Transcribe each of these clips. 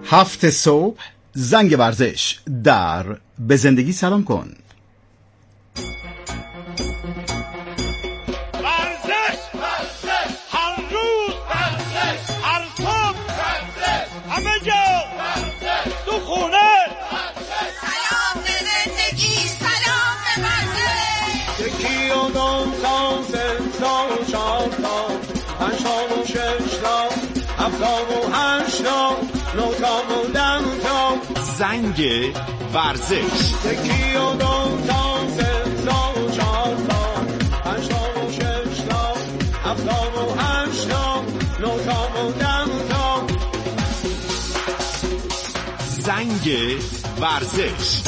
7 صبح زنگ ورزش در به زندگی سلام کن. ورزش هر روز، هر صبح، همه جا، تو خونه. سلام به زندگی، سلام به ورزش. یکی و دو تا سه تا چهار تا پنج تا و شش تا هفت تا و هشت تا نه تا و ده تا زنگ ورزش. یکی و دو تا سه تا و چهار تا پنج تا و شش تا هفت تا و هشت تا نه تا و ده تا زنگ ورزش.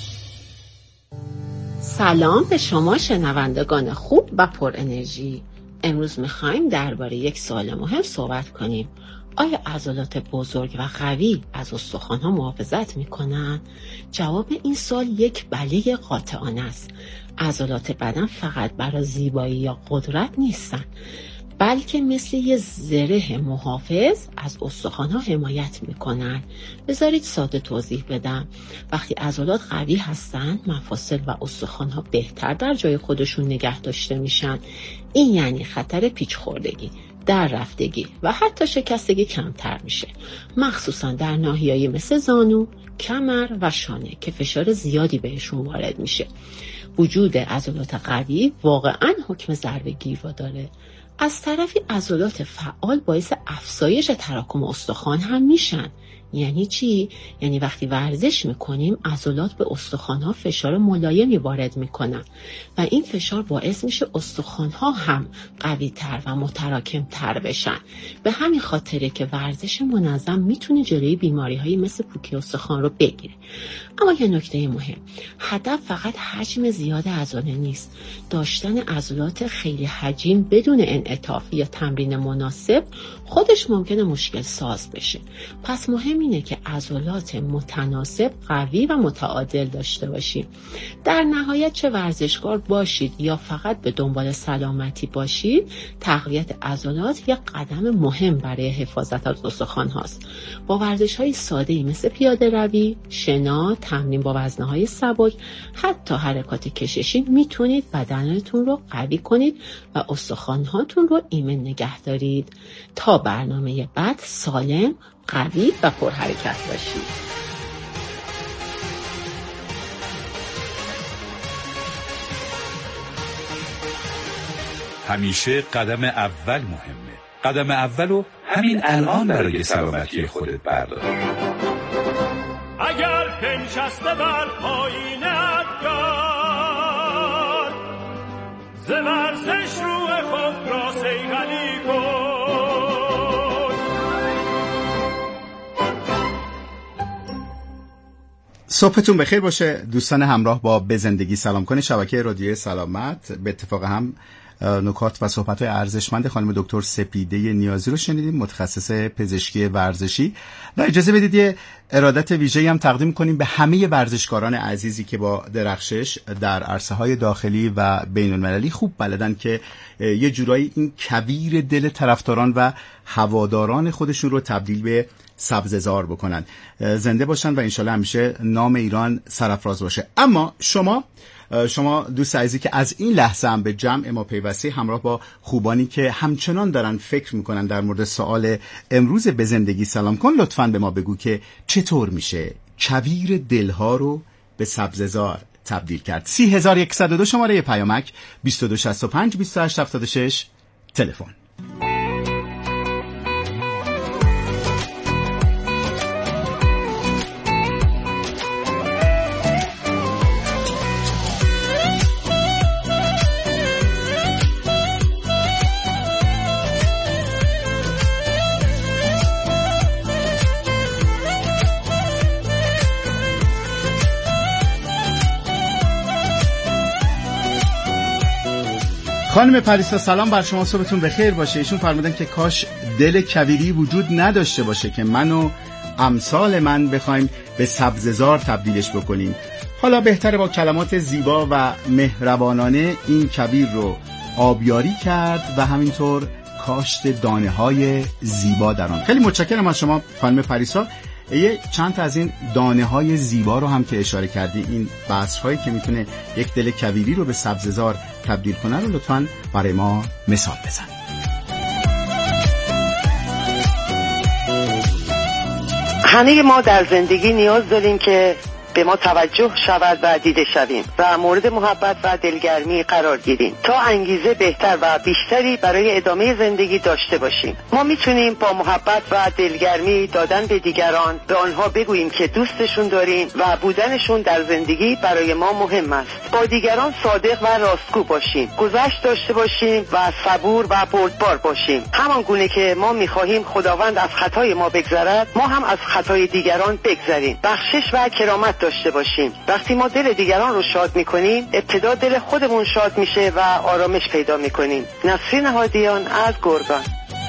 سلام به شما شنوندگان خوب و پر انرژی. امروز میخوایم درباره یک سوال مهم صحبت کنیم. آیا عضلات بزرگ و قوی از استخوان‌ها محافظت میکنن؟ جواب این سوال یک بله قاطعانه است. عضلات بدن فقط برای زیبایی یا قدرت نیستن، بلکه مثل یه زره محافظ از استخوان‌ها حمایت میکنن. بذارید ساده توضیح بدم. وقتی عضلات قوی هستن، مفاصل و استخوان‌ها بهتر در جای خودشون نگه داشته میشن. این یعنی خطر پیچ خوردگی، در رفتگی و حتی شکستگی کمتر میشه، مخصوصا در ناحیه‌ای مثل زانو، کمر و شانه که فشار زیادی بهشون وارد میشه. وجود عضلات قوی واقعاً حکم ضربه‌گیر رو داره. از طرفی عضلات فعال باعث افزایش تراکم استخوان هم میشن. یعنی چی؟ یعنی وقتی ورزش میکنیم عضلات به استخوان‌ها فشار ملایمی وارد میکنن و این فشار باعث میشه استخوان‌ها هم قوی‌تر و متراکم‌تر بشن. به همین خاطره که ورزش منظم میتونه جلوی بیماری‌هایی مثل پوکی استخوان رو بگیره. اما یه نکته مهم، هدف فقط حجم زیاد عضله نیست. داشتن عضلات خیلی حجیم بدون انعطاف یا تمرین مناسب خودش ممکنه مشکل ساز بشه. پس مهم اینه که عضلات متناسب، قوی و متعادل داشته باشیم. در نهایت چه ورزشکار باشید یا فقط به دنبال سلامتی باشید، تقویت عضلات یک قدم مهم برای حفاظت از استخوان هاست. با ورزش‌های ساده‌ای مثل پیاده روی، شنا، تمرین با وزنه‌های سبک، حتی حرکات کششی میتونید بدنتون رو قوی کنید و استخوان‌هاتون رو ایمن نگه دارید. تا برنامه بعد سالم، قوی و پرحرکت باشید. همیشه قدم اول مهمه. قدم اولو همین الان برای سلامتی خودت بردار. اگر پنشسته بر پایین افکار، ز ورزش روح خود را صیقلی کن. صبحتون بخیر باشه دوستان همراه با به زندگی سلام کن شبکه رادیو سلامت. به اتفاق هم نکات و صحبت‌های ارزشمند خانم دکتر سپیده نیازی رو شنیدیم، متخصص پزشکی ورزشی. و اجازه بدید یه ارادت ویژه‌ای هم تقدیم کنیم به همه ورزشکاران عزیزی که با درخشش در عرصه‌های داخلی و بین‌المللی خوب بلدن که یه جورایی این کویر دل طرفداران و هواداران خودشون رو تبدیل به سبززار بکنن. زنده باشن و انشالله همیشه نام ایران سرافراز باشه. اما شما دوست عزیزی که از این لحظه هم به جمع ما پیوستی، همراه با خوبانی که همچنان دارن فکر میکنن در مورد سوال امروز به زندگی سلام کن، لطفاً به ما بگو که چطور میشه کویر دلها رو به سبززار تبدیل کرد. 30102 شماره پیامک، 2265 2876 تلفن. خانم پریسا سلام بر شما، صبحتون بخیر باشه. ایشون فرمودن که کاش دل کویری وجود نداشته باشه که من و امثال من بخوایم به سبززار تبدیلش بکنیم. حالا بهتره با کلمات زیبا و مهربانانه این کویر رو آبیاری کرد و همینطور کاشت دانه های زیبا در آن. خیلی متشکرم از شما خانم پریسا. یه چند تا از این دانه های زیبا رو هم که اشاره کردی، این بذرهایی که میتونه یک دل کویری رو به سبززار تبدیل کنه رو لطفاً برای ما مثال بزن. همه ما در زندگی نیاز داریم که به ما توجه شود و دیده شویم و مورد محبت و دلگرمی قرار گیریم تا انگیزه بهتر و بیشتری برای ادامه زندگی داشته باشیم. ما میتونیم با محبت و دلگرمی دادن به دیگران به آنها بگوییم که دوستشون داریم و بودنشون در زندگی برای ما مهم است. با دیگران صادق و راستگو باشیم، گذشت داشته باشیم و صبور و بردبار باشیم. همان گونه که ما میخواهیم خداوند از خطای ما بگذرد، ما هم از خطای دیگران بگذریم. بخشش و کرامت داشته باشیم. وقتی ما دل دیگران رو شاد میکنیم، ابتدا دل خودمون شاد میشه و آرامش پیدا میکنیم. نسرین هادیان از گرگان.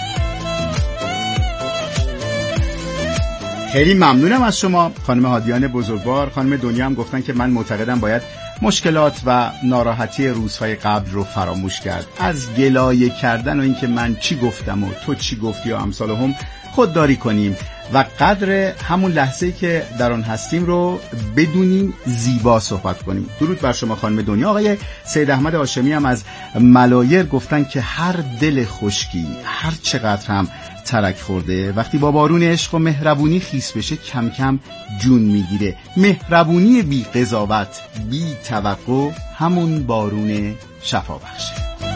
خیلی ممنونم از شما خانم هادیان بزرگوار. خانم دنیا هم گفتن که من معتقدم باید مشکلات و ناراحتی روزهای قبل رو فراموش کرد. از گلایه کردن و اینکه من چی گفتم و تو چی گفتی و امثال هم خودداری کنیم و قدر همون لحظه‌ای که در آن هستیم رو بدونیم زیبا صحبت کنیم. درود بر شما خانم دنیا. آقای سید احمد هاشمی هم از ملایر گفتن که هر دل خشکی هر چقدر هم ترک خورده وقتی با بارون عشق و مهربونی خیس بشه کم کم جون میگیره. مهربونی بی قضاوت بی توقع همون بارون شفا بخشه.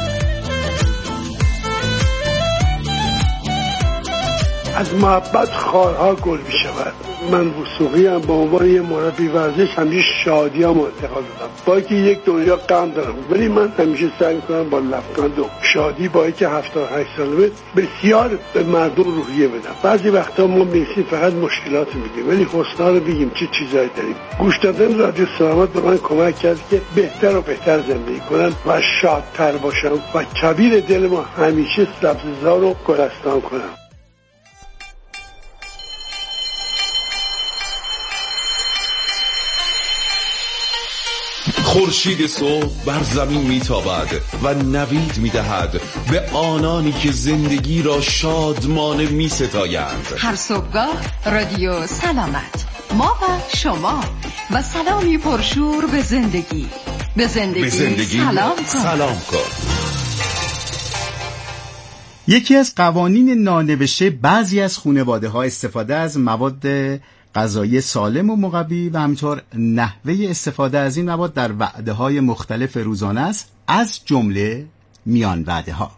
از محبت خارها گل می شود. من وثوقی هم به عنوان یه مربی ورزش همیشه شادی هم انتقال دادم. با اینکه یک دنیا غم دارم ولی من همیشه سعی میکنم با لبخند و شادی با اینکه 78 سالمه بسیار به مردم روحیه بدم. بعضی وقتا ما میسیم فقط مشکلات میگیم ولی حسنا رو بگیم چه چیزایی داریم. گوش دادن رادیو سلامت به من کمک کرد که بهتر و بهتر زندگی کنم و شادتر باشم و کبیر دل ما همیشه سبززار و گلستان کنم. خورشید صبح بر زمین میتابد و نوید میدهد به آنانی که زندگی را شادمانه میستایند. هر صبحگاه رادیو سلامت، ما و شما و سلامی پرشور به زندگی. به زندگی سلام کن. یکی از قوانین نانوشته بعضی از خانواده‌ها استفاده از مواد غذایی سالم و مقوی و همینطور نحوه استفاده از این مواد در وعده‌های مختلف روزانه است، از جمله میان وعده‌ها.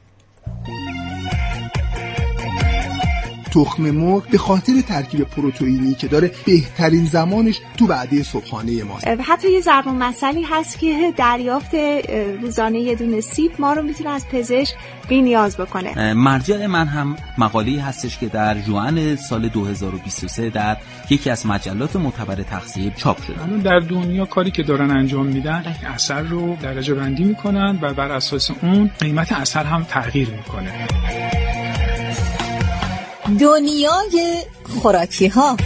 تخم مرغ به خاطر ترکیب پروتئینی که داره بهترین زمانش تو وعده صبحانه ماست. حتی یه ضرب المثلی هست که دریافت روزانه یه دونه سیب ما رو میتونه از پزشک بی نیاز بکنه. مرجع من هم مقاله‌ای هستش که در ژوئن سال 2023 در یکی از مجلات معتبر تغذیه چاپ شده. الان در دنیا کاری که دارن انجام میدن اثر رو درجه بندی میکنن و بر اساس اون قیمت اثر هم تغییر میکنه. دنیای خوراکی ها.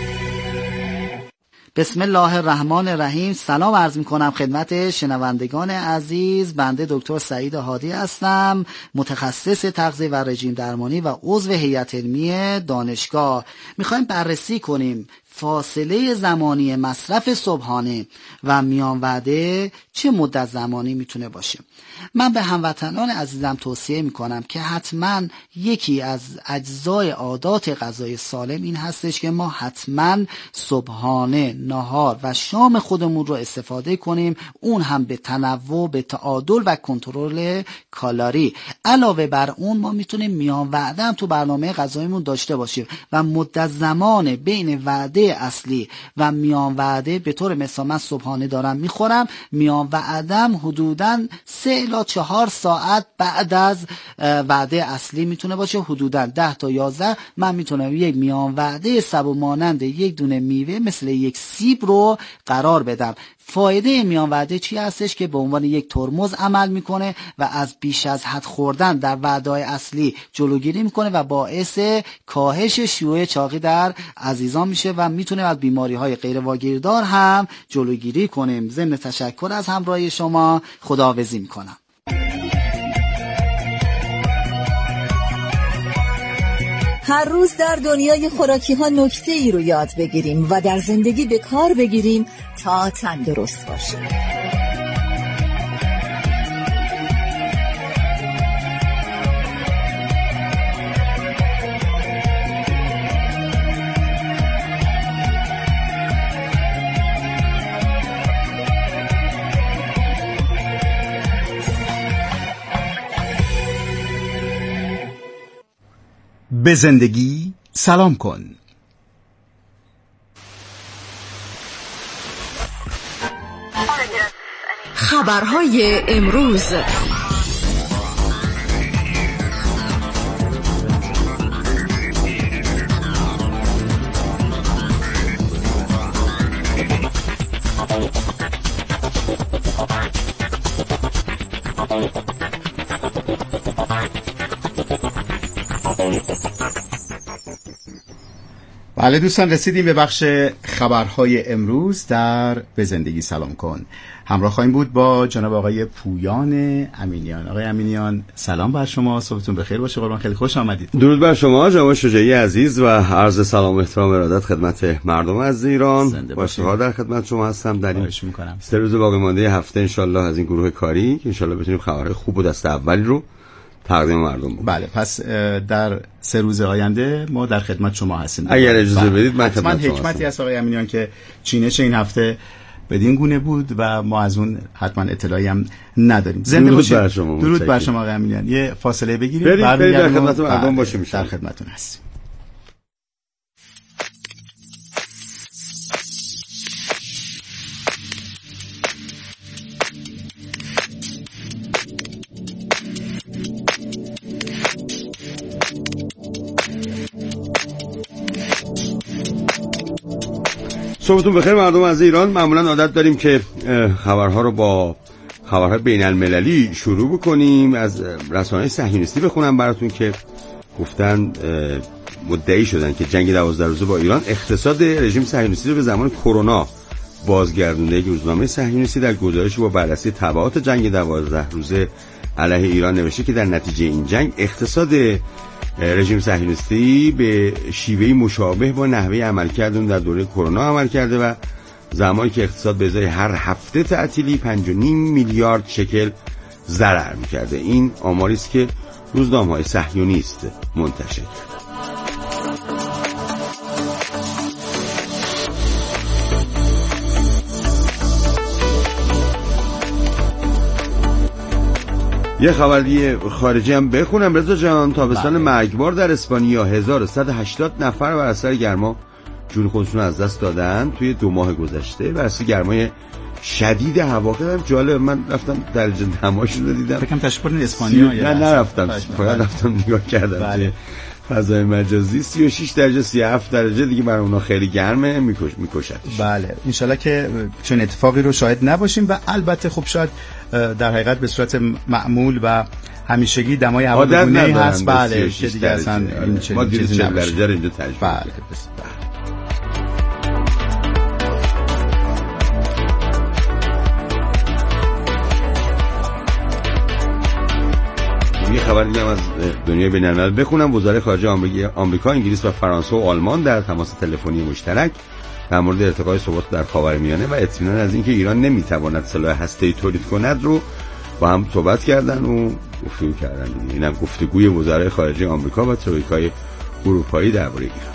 بسم الله الرحمن الرحیم. سلام عرض میکنم خدمت شنوندگان عزیز. بنده دکتر سعید هادی هستم، متخصص تغذیه و رژیم درمانی و عضو هیئت علمی دانشگاه. میخوایم بررسی کنیم فاصله زمانی مصرف صبحانه و میان وعده چه مدت زمانی میتونه باشه. من به هموطنان عزیزم توصیه میکنم که حتما یکی از اجزای عادات غذای سالم این هستش که ما حتما صبحانه، نهار و شام خودمون رو استفاده کنیم، اون هم به تنوع، به تعادل و کنترل کالری. علاوه بر اون ما میتونیم میان وعده هم تو برنامه غذاییمون داشته باشیم و مدت زمان بین وعده اصلی و میان وعده، به طور مثال من صبحانه دارم میخورم، میان وعدم حدوداً 3 الی 4 ساعت بعد از وعده اصلی میتونه باشه، حدوداً 10 تا 11 من میتونم یک میان وعده سبو مانند یک دونه میوه مثل یک سیب رو قرار بدم. فایده میان وعده چی هستش؟ که به عنوان یک ترمز عمل میکنه و از بیش از حد خوردن در وعده‌های اصلی جلوگیری میکنه و باعث کاهش شیوع چاقی در عزیزان میشه و میتونه از بیماری‌های غیر واگیردار هم جلوگیری کنیم. ضمن تشکر از همراهی شما خداحافظی میکنم. هر روز در دنیای خوراکی ها نکته ای رو یاد بگیریم و در زندگی به کار بگیریم تا تندرست باشیم. به زندگی سلام کن. خبرهای امروز. بله دوستان، رسیدیم به بخش خبرهای امروز در به زندگی سلام کن. همراه خواهیم بود با جناب آقای پویان امینیان. آقای امینیان سلام بر شما، صبحتون بخیر باشه قربان، خیلی خوش آمدید. درود بر شما جناب شجاعی عزیز و عرض سلام و احترام و ارادت خدمت مردم از ایران. خوشحال در خدمت شما هستم در این 3 روز باقی مانده هفته ان شاءالله از این گروه کاری که ان شاءالله بتونیم خبرهای خوب و دست اولی رو تقدیم مردم بود. بله، پس در 3 روز آینده ما در خدمت شما هستیم. اگر اجازه بدید من خدمت شما حکمتی از آقای امینیان که چینش این هفته بدین گونه بود و ما از اون حتما اطلاعی هم نداریم. زنده باشید. درود بر شما آقای امینیان. یه فاصله بگیریم بریم در خدمت مردم باشیم. در خدمتتون هستیم. صبحتون بخیر مردم از ایران. معمولا عادت داریم که خبرها رو با خبرهای بین المللی شروع بکنیم. از رسانه‌های صهیونیستی بخونم براتون که گفتن مدعی شدن که جنگ 12 روزه با ایران اقتصاد رژیم صهیونیستی رو به زمان کرونا بازگردونده. یک روزنامه صهیونیستی در گزارشی با بررسی تبعات جنگ 12 روزه علیه ایران نوشته که در نتیجه این جنگ اقتصاد رژیم صهیونیستی به شیوهی مشابه با نحوه عملکرد اون در دوره کرونا عمل کرده و زمانی که اقتصاد به ازای هر هفته تعطیلی 5.5 میلیارد شکل ضرر می‌کرده. این آماری است که روزنامه‌های صهیونیست منتشر کرده. یه خبری خارجی هم بخونم. رضا جان، تابستان مرگبار در اسپانیا 1180 نفر بر اثر گرما جون خودشون از دست دادن توی 2 ماه گذشته بر اثر گرمای شدید هوا. کردم جالب، من رفتم درجه دماشون رو دیدم. فکرم تشریف بردین اسپانیا. نه نرفتم، فقط رفتم نگاه کردم. بله. فضای مجازی 36 درجه 37 درجه دیگه برای اونا خیلی گرمه، میکشتش. بله، انشالله که چون اتفاقی رو شاهد نباشیم و البته خب شاید در حقیقت به صورت معمول و همیشگی دمای هوا بگونه‌ای هست. بله که دیگه اصلا این چیزی نباشه. درجه اینجا تجربه. بله. یه خبر دیگه هم از دنیای بین‌الملل بخونم. وزرای خارجه آمریکا، انگلیس و فرانسه و آلمان در تماس تلفنی مشترک در مورد ارتقای ثبات در خاورمیانه و اطمینان از اینکه ایران نمیتواند سلاح هسته‌ای تولید کند رو با هم صحبت کردن و گفتگو کردن. اینم گفتگوی وزرای خارجه آمریکا و ترویکای اروپایی درباره ایران.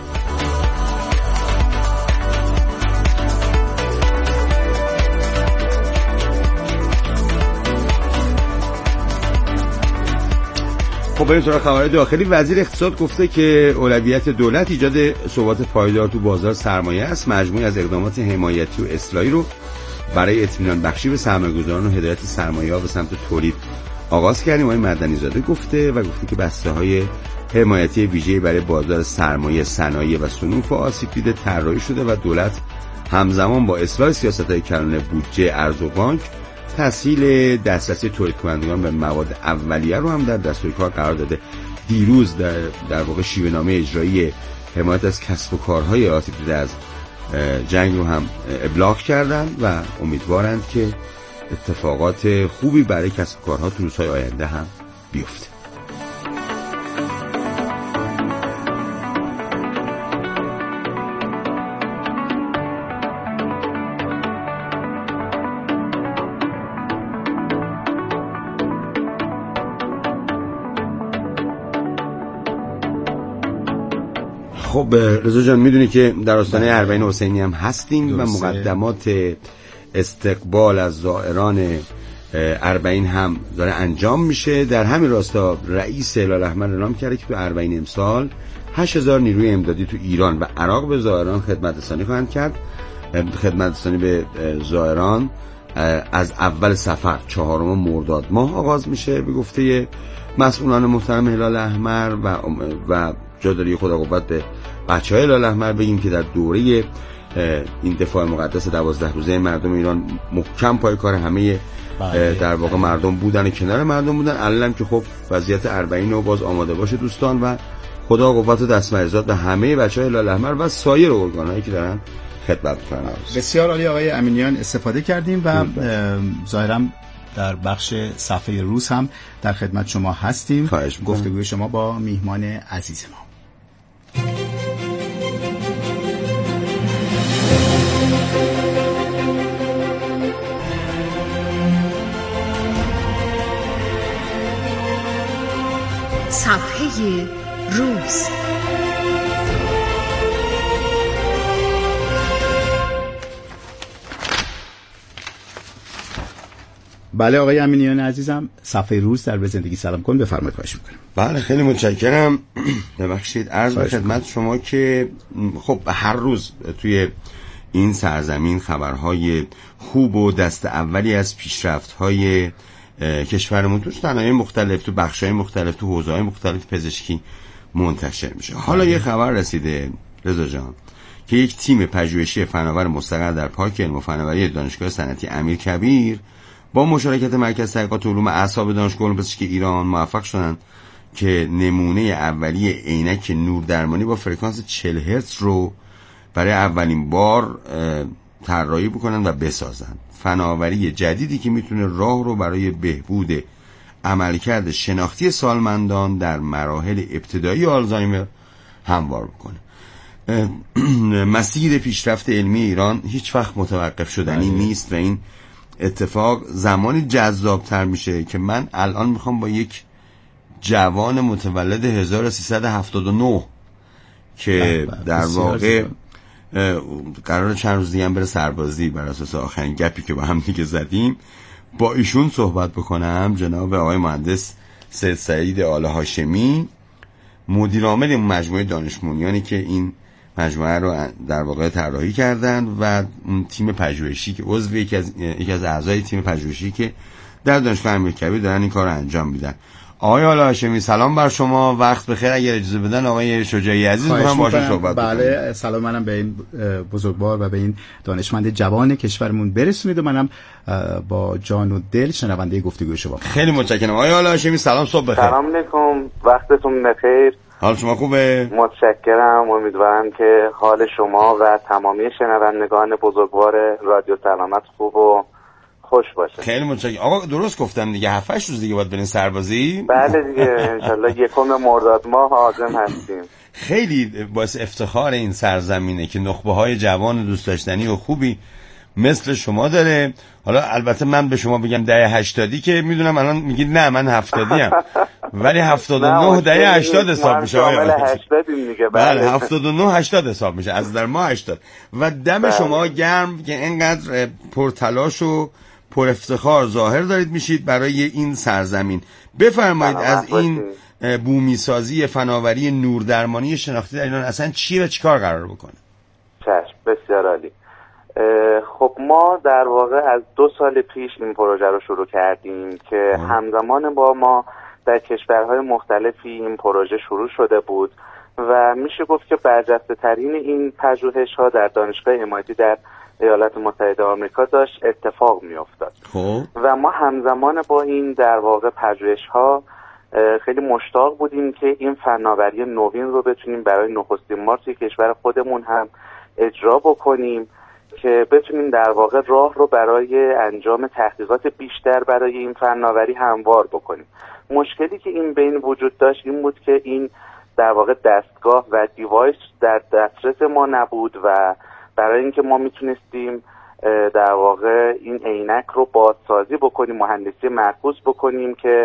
خب بریم سراغ خبرهای داخلی. وزیر اقتصاد گفته که اولویت دولت ایجاد ثبات پایدار تو بازار سرمایه است. مجموعی از اقدامات حمایتی و اصلاحی رو برای اطمینان بخشی به سرمایه‌گذاران و هدایت سرمایه‌ها به سمت تولید آغاز کردیم. آقای مدنی زاده گفته که بسته‌های حمایتی ویژه‌ای برای بازار سرمایه، صنایع و صنوف آسیب دیده طراحی شده و دولت همزمان با اصلاح سیاست‌های کلان بودجه، ارز و بانک، تسهیل دسترسی تولید کنندگان به مواد اولیه رو هم در دستور کار قرار داده. دیروز در واقع شیوه‌نامه اجرایی حمایت از کسب و کارهای آسیب دیده از جنگ رو هم ابلاغ کردن و امیدوارند که اتفاقات خوبی برای کسب و کارها تو روزهای آینده هم بیفته. خب رضا جان میدونی که در آستانه اربعین حسینی هم هستیم و مقدمات استقبال از زائران اربعین هم داره انجام میشه. در همین راستا رئیس هلال احمر اعلام کرده که تو اربعین امسال 8000 نیروی امدادی تو ایران و عراق به زائران خدمت رسانی خواهند کرد. خدمت رسانی به زائران از اول صفر 4 مرداد ماه آغاز میشه به گفته مسئولان محترم هلال احمر و جا داره خدا قوت به بچه‌های هلال احمر بگیم که در دوره این دفاع مقدس 12 روزه مردم ایران محکم پای کار همه در واقع مردم بودن و کنار مردم بودن. الان که خب وضعیت اربعین رو باز آماده باشه دوستان و خدا قوت و دست مریضات به همه بچه‌های هلال احمر و سایر ارگان‌هایی که دارن خدمت می‌کنن. بسیار عالی آقای امینیان، استفاده کردیم و ظاهراً در بخش صفحه روز هم در خدمت شما هستیم. گفتگوی شما با میهمان عزیز ما. صفحه روز. بله آقای امینیان عزیزم، صفحه روز در به زندگی سلام کن، بفرمایید. خواهش می‌کنم. بله خیلی متشکرم. ببخشید عرض به خدمت شما که خب هر روز توی این سرزمین خبرهای خوب و دست اولی از پیشرفت‌های کشورمون تو صنایع مختلف، تو بخش‌های مختلف، تو حوزه‌های مختلف پزشکی منتشر میشه. حالا یه خبر رسیده رضا جان که یک تیم پژوهشی فناور مستقر در پارک علم و فناوری دانشگاه صنعتی امیرکبیر با مشارکت مرکز تحقیقات علوم اعصاب دانشگاه علوم پزشکی ایران موفق شدند که نمونه اولیه عینک نوردرمانی با فرکانس 40 هرتز رو برای اولین بار طراحی بکنن و بسازن. فناوری جدیدی که میتونه راه رو برای بهبود عملکرد شناختی سالمندان در مراحل ابتدایی آلزایمر هموار بکنه. مسیر پیشرفت علمی ایران هیچ وقت متوقف شدنی نیست و این اتفاق زمانی جذابتر میشه که من الان میخوام با یک جوان متولد 1379 که در واقع قرار چند روز دیگه هم بره سربازی بر اساس آخرین گپی که با هم دیگه زدیم، با ایشون صحبت بکنم. جناب آقای مهندس سید سعید آل هاشمی، مدیر عامل مجموعه دانشمندانی که این مجموعه رو در واقع طراحی کردن و اون تیم پژوهشی که عضو یکی از اعضای تیم پژوهشی که در دانشگاه امیرکبیر دارن این کار رو انجام میدن. آقای آل هاشمی سلام بر شما، وقت بخیر. اگر اجازه بدن آقای شجاعی عزیز می‌خوام باهاشون صحبت کنم. بله سلام منم به این بزرگوار و به این دانشمند جوان کشورمون برسونید و منم با جان و دل شنونده گفتگوی شما. خیلی متشکرم. آقای آل هاشمی سلام، صبح بخیر. سلام علیکم، وقتتون بخیر. حال شما خوبه؟ متشکرم. امیدوارم که حال شما و تمامی شنوندگان بزرگوار رادیو سلامت خوب و خوش باشه. خیلی متشکرم. آقا درست گفتم دیگه 7-8 روز دیگه باید برین سربازی؟ بله دیگه انشالله 1 مرداد ماه عازم هستیم. خیلی باعث افتخار این سرزمینه که نخبه‌های جوان دوست داشتنی و خوبی مثل شما داره. حالا البته من به شما بگم دهه 80 که میدونم الان میگید نه من 70 ام، ولی 79 دهه 80 حساب میشه. بله 79 80 حساب میشه از در ما 80 و دم شما گرم که اینقدر پرتلاش و پر افتخار ظاهر دارید میشید برای این سرزمین. بفرمایید از این بومی سازی فناوری نوردرمانی شناختی در ایران اصلا چیه و چیکار قرار بکنه؟ چشم، بسیار عالی. خب ما در واقع از 2 سال پیش این پروژه رو شروع کردیم که همزمان با ما در کشورهای مختلفی این پروژه شروع شده بود و میشه گفت که برجسته ترین این پژوهش ها در دانشگاه MIT در ایالات متحده آمریکا داشت اتفاق می افتاد و ما همزمان با این در واقع پژوهش ها خیلی مشتاق بودیم که این فناوری نوین رو بتونیم برای نخستین بار توی کشور خودمون هم اجرا بکنیم که بتونیم در واقع راه رو برای انجام تحقیقات بیشتر برای این فناوری هموار بکنیم. مشکلی که این بین وجود داشت این بود که این در واقع دستگاه و دیوایس در دسترس ما نبود و برای اینکه ما میتونستیم در واقع این عینک رو بازسازی بکنیم، مهندسی معکوس بکنیم که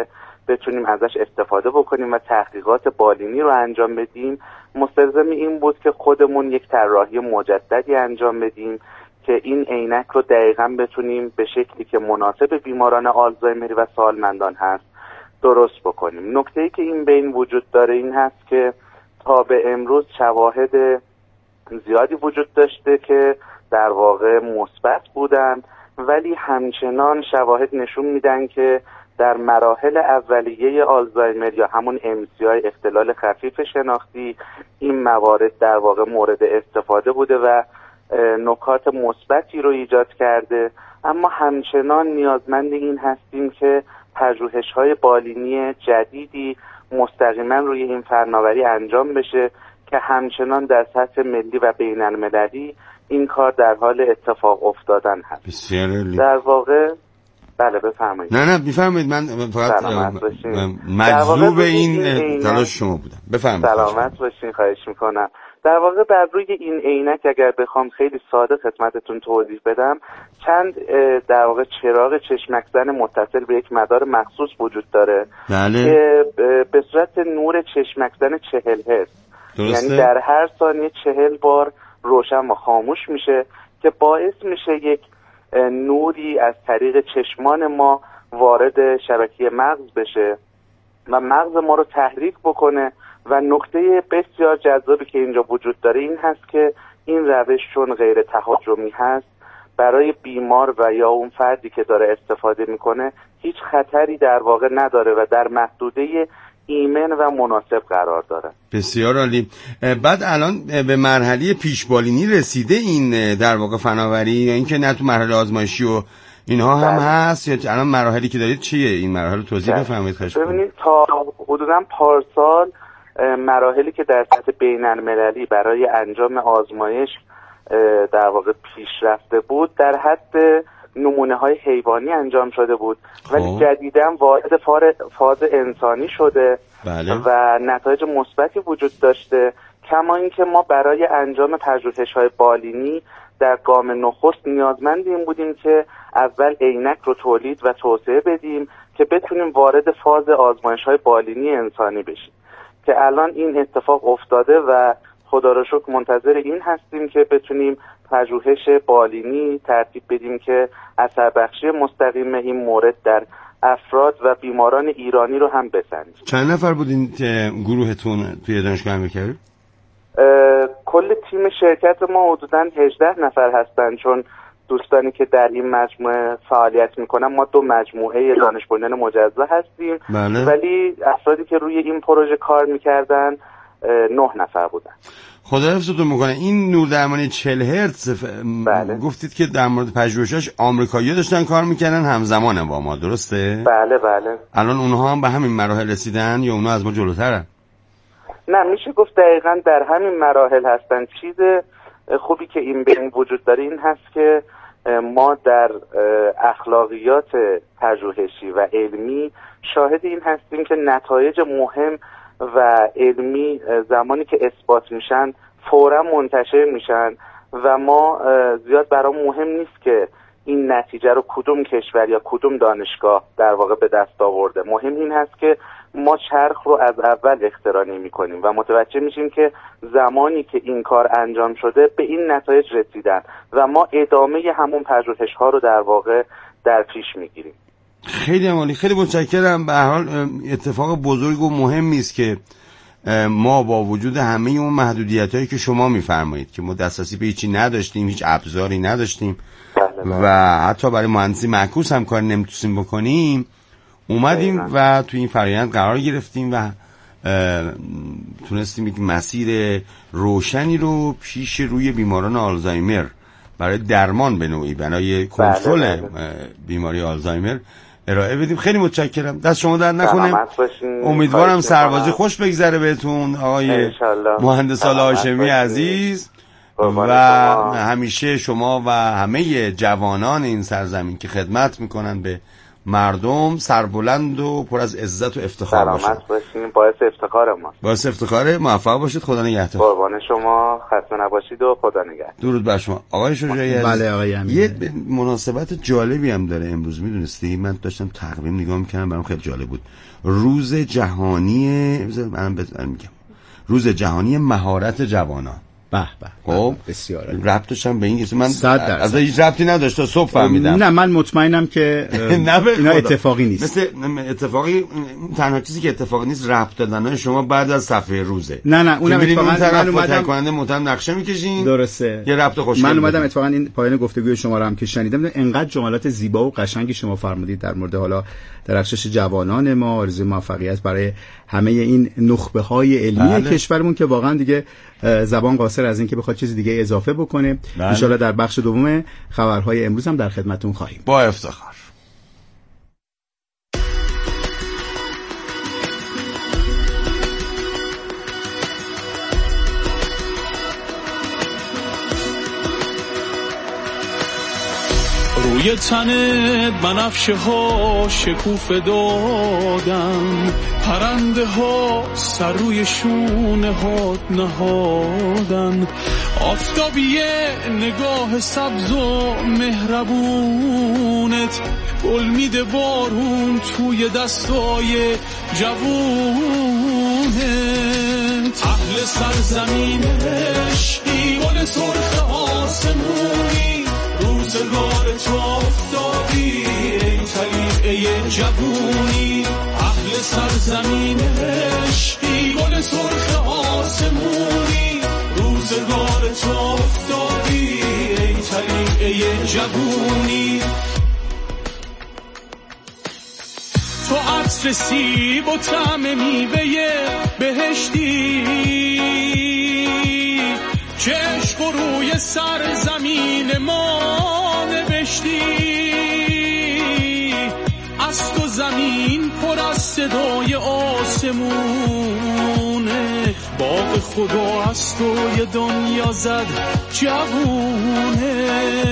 بتونیم ازش استفاده بکنیم و تحقیقات بالینی رو انجام بدیم، مستلزم این بود که خودمون یک طراحی مجددی انجام بدیم که این عینک رو دقیقاً بتونیم به شکلی که مناسب بیماران آلزایمری و سالمندان هست درست بکنیم. نکته‌ای که این بین وجود داره این هست که تا به امروز شواهد زیادی وجود داشته که در واقع مثبت بودن، ولی همچنان شواهد نشون میدن که در مراحل اولیه آلزایمر یا همون MCI اختلال خفیف شناختی این موارد در واقع مورد استفاده بوده و نکات مثبتی رو ایجاد کرده، اما همچنان نیازمند این هستیم که پژوهش‌های بالینی جدیدی مستقیما روی این فناوری انجام بشه که همچنان در سطح ملی و بین‌المللی این کار در حال اتفاق افتادن هست. بسیار عالی. در واقع بله بفرمایید. نه بفرمایید، من فقط مجذوب این تلاش شما بودم. بفرمایید. سلامت باشین، خواهش میکنم. در واقع بر روی این عینک اگر بخوام خیلی ساده خدمتتون توضیح بدم، چند در واقع چراغ چشمکزن متصل به یک مدار مخصوص وجود داره که به صورت نور چشمکزن 40 هرتز، یعنی در هر ثانیه 40 بار روشن و خاموش میشه که باعث میشه یک نوری از طریق چشمان ما وارد شبکه مغز بشه و مغز ما رو تحریک بکنه. و نکته بسیار جذابی که اینجا وجود داره این هست که این روش چون غیر تهاجمی هست، برای بیمار و یا اون فردی که داره استفاده میکنه هیچ خطری در واقع نداره و در محدوده ایمن و مناسب قرار داره. بسیار عالی. بعد الان به مرحله پیشبالینی رسیده این در واقع فناوری، یا اینکه نه تو مرحله آزمایشی و اینها هم هست، یا الان مراحلی که دارید چیه؟ این مراحل توضیح بفرمایید. ببینید تا حدوداً پارسال مراحلی که در سطح بین‌المللی برای انجام آزمایش در واقع پیشرفته بود در حد نمونه‌های حیوانی انجام شده بود، ولی جدیداً وارد فاز انسانی شده و نتایج مثبتی وجود داشته. کما اینکه ما برای انجام پژوهش‌های بالینی در گام نخست نیازمند این بودیم که اول عینک رو تولید و توسعه بدیم که بتونیم وارد فاز آزمایش‌های بالینی انسانی بشیم، که الان این اتفاق افتاده و خدا را شکر منتظر این هستیم که بتونیم پژوهش بالینی ترتیب بدیم که اثر بخشی مستقیم این مورد در افراد و بیماران ایرانی رو هم بسنجیم. چند نفر بودین گروهتون توی دانشگاه امریکایی؟ کل تیم شرکت ما حدوداً 18 نفر هستن، چون دوستانی که در این مجموعه فعالیت میکنن ما 2 مجموعه دانش بنیان مجزا هستیم. ولی افرادی که روی این پروژه کار میکردن 9 نفر بودن. خدا حفظتون میکنه. این نوردرمانی 40 هرتز گفتید که در مورد پژوهشش آمریکایی‌ها داشتن کار میکردن همزمان با ما، درسته؟ بله. الان اونها هم به همین مراحل رسیدن یا اونها از ما جلوترن؟ نه، میشه گفت دقیقاً در همین مراحل هستن. چیز خوبی که این بین وجود داره این هست که ما در اخلاقیات پژوهشی و علمی شاهد این هستیم که نتایج مهم و علمی زمانی که اثبات میشن فوراً منتشر میشن و ما زیاد برام مهم نیست که این نتیجه رو کدوم کشور یا کدوم دانشگاه در واقع به دست آورده. مهم این هست که ما چرخ رو از اول اختراع نمی‌کنیم و متوجه میشیم که زمانی که این کار انجام شده به این نتایج رسیدن و ما ادامه همون پژوهش‌ها رو در واقع در پیش میگیریم. خیلی عالی، خیلی متشکرم. به هر حال اتفاق بزرگ و مهمی است که ما با وجود همه اون محدودیت‌هایی که شما می‌فرمایید که ما دسترسی به هیچی نداشتیم، هیچ ابزاری نداشتیم و حتی برای مهندسی معکوس هم کار نمی‌تونیم بکنیم، اومدیم و تو این فرآیند قرار گرفتیم و تونستیم یک مسیر روشنی رو پیش روی بیماران آلزایمر برای درمان به نوعی برای کنترل بیماری آلزایمر ارائه بدیم. خیلی متشکرم، دست شما درد نکنه. امیدوارم سربازی خوش بگذره بهتون آقای مهندس آل هاشمی عزیز و همیشه شما و همه جوانان این سرزمین که خدمت میکنن به مردم سربلند و پر از عزت و افتخار باشن. سلامت باشین، باعث افتخار ما. باعث افتخاره. موفق باشید. خدا نگهدار. قربان شما، خسته نباشید و خدا نگهدار. درود بر شما. آقای شجاعی. بله آقای امین. یه مناسبت جالبی هم داره امروز، میدونستی؟ من داشتم تقویم نگاه می‌کردم، برام خیلی جالب بود. روز جهانی روز جهانی مهارت جوانان. به به. خب بسیار ربطش هم به این که من 100% از هیچ ربطی نداشت، صبح فهمیدم. نه من مطمئنم که اینا اتفاقی نیست. مثل اتفاقی، تنها چیزی که اتفاقی نیست ربط دادن شما بعد از صفحه روزه. نه اونم اتفاقا من اومدم کننده محترم نقشه میکشین. درسته. یه ربط خوشگل. من اومدم اتفاقا این پایان گفتگوی شما رو هم که شنیدم، انقدر جملات زیبا و قشنگی شما فرمودید در مورد حالا درخشش جوانان ما، آرزوی موفقیت برای همه این نخبه‌های علمی کشورمون که واقعا دیگه زبان قاصر از این که بخواد چیز دیگه اضافه بکنه. ان شاءالله در بخش دوم خبرهای امروز هم در خدمتتون خواهیم. با افتخار. روی تنت بنفشه ها شکوفه دادن، پرنده ها سر روی شونه هات نهادن، آفتابیه نگاه سبز و مهربونت، گل میده بارون توی دستای جوونت، اهل سرزمین عشقی گل سرخ آسمونی، روزگار تو آفتابی ای طلیعه جوونی، اهل سرزمین عشقی گل سرخ آسمونی، روزگار تو آفتابی ای طلیعه جوونی، تو عطر سیب و طعم میوه بهشتی، چشم روی سرزمین ما نوشتی، از تو زمین پر از صدای آسمونه، باغ خدا از تو یه دنیا زد جوونه،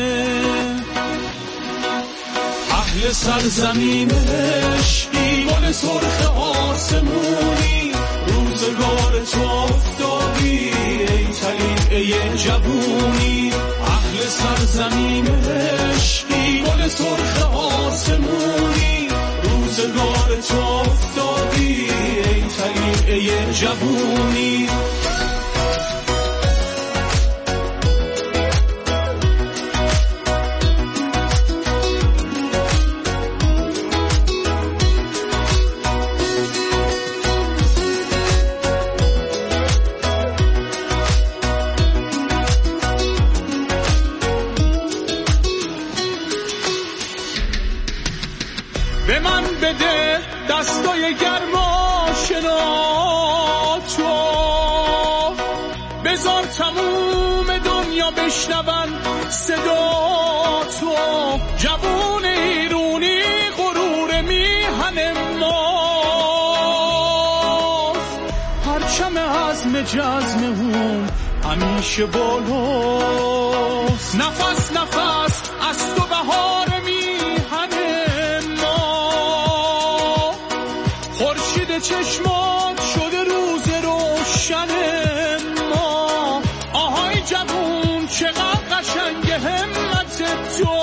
اهل سرزمین عشقی گل سرخ آسمونی، روزگار تو آفتابی ای طلیعه جوونی، اهل سرزمین عشقی گل سرخ آسمونی، روزگار تو آفتابی ای طلیعه جوونی، بده دستای گرماشنا تو، بذار تموم دنیا بشنون صدا تو، جوون ایرونی غرور میهن ما، پرچم عزم جزممون همیشه بالاست، نفس نفس از تو بهار میهن چشمات شده روز روشن ما، آهای جوون چقدر قشنگ همت تو،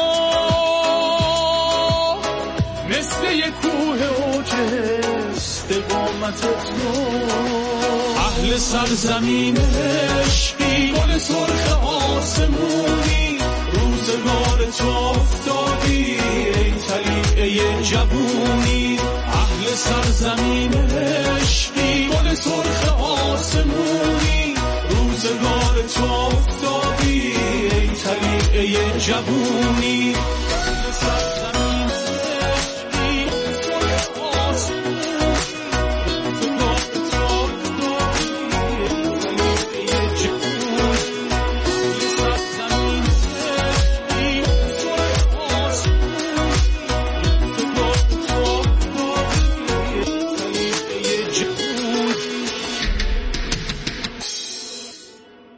مثل یک کوه اوج استقامت تو، اهل سرزمین عشقی گل سرخ آسمونی، روزگار تو آفتابی ای طلیعه جوونی، اهل سرزمین عشقی گل سرخ آسمونی، روزگار تو آفتابی ای طلیعه جوونی، اهل سرزمین عشقی گل سرخ آسمونی، روزگار تو آفتابی ای طلیعه جوونی، اهل سرزمین عشقی گل سرخ آسمونی، روزگار تو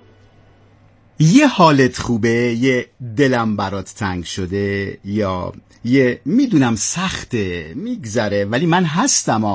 یه حالت خوبه، یه دلم برات تنگ شده، یا میدونم سخته میگذره ولی من هستم